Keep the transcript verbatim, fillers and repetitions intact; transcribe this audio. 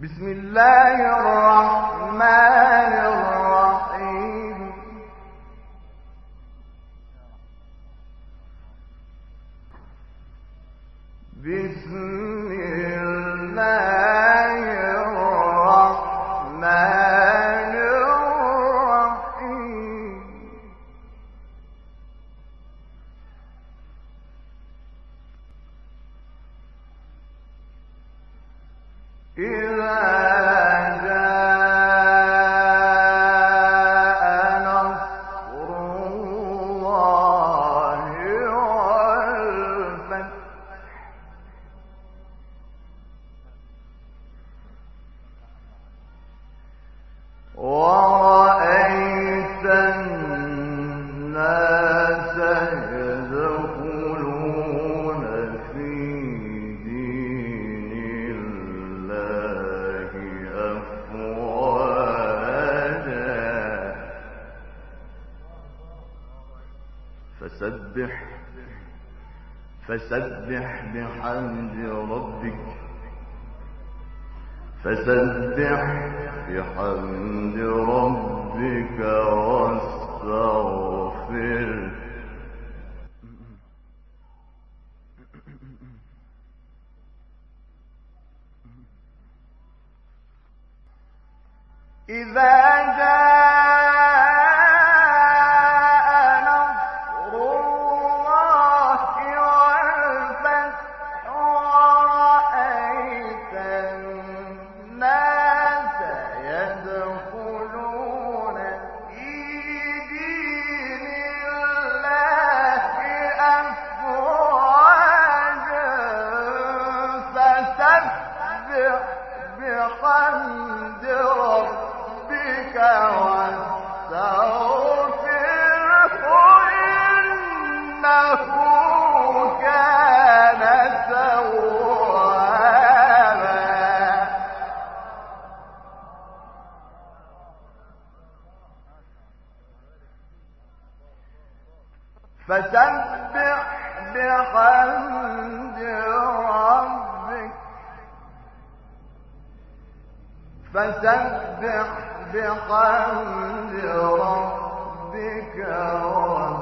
بسم الله الرحمن الرحيم. بسم الله الرحمن الرحيم. إذا ورأيت الناس يدخلون في دين الله أفواجا فسبح فسبح بحمد ربك فسبح بحمد ربك واستغفره. إذا جاء نصر الله والفتح ورأيت الناس يدخلون في دين الله أفواجا فسبح بحمد ربك واستغفره إنه كان توابا. فسبح بحمد ربك فسبح بحمد ربك